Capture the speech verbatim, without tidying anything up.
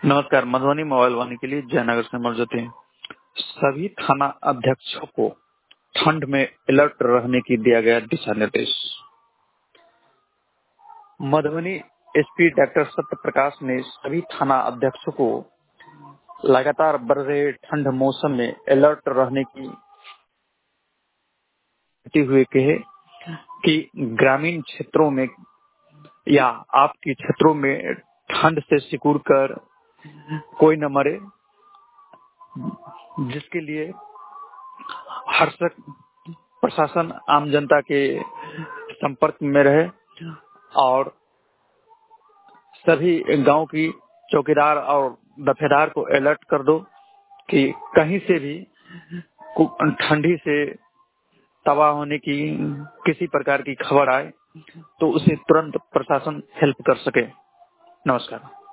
नमस्कार। मधुबनी मोबाइल वाणी के लिए जयनगर से मौजूद हैं। सभी थाना अध्यक्षों को ठंड में अलर्ट रहने की दिया गया दिशा निर्देश। मधुबनी एसपी डॉक्टर सत्य प्रकाश ने सभी थाना अध्यक्षों को लगातार बढ़ रहे ठंड मौसम में अलर्ट रहने की देते हुए कहे कि ग्रामीण क्षेत्रों में या आपके क्षेत्रों में ठंड से सिकुड़ कर कोई न मरे, जिसके लिए हर सक प्रशासन आम जनता के संपर्क में रहे और सभी गांव की चौकीदार और दफेदार को अलर्ट कर दो कि कहीं से भी ठंडी से तबाह होने की किसी प्रकार की खबर आए तो उसे तुरंत प्रशासन हेल्प कर सके। नमस्कार।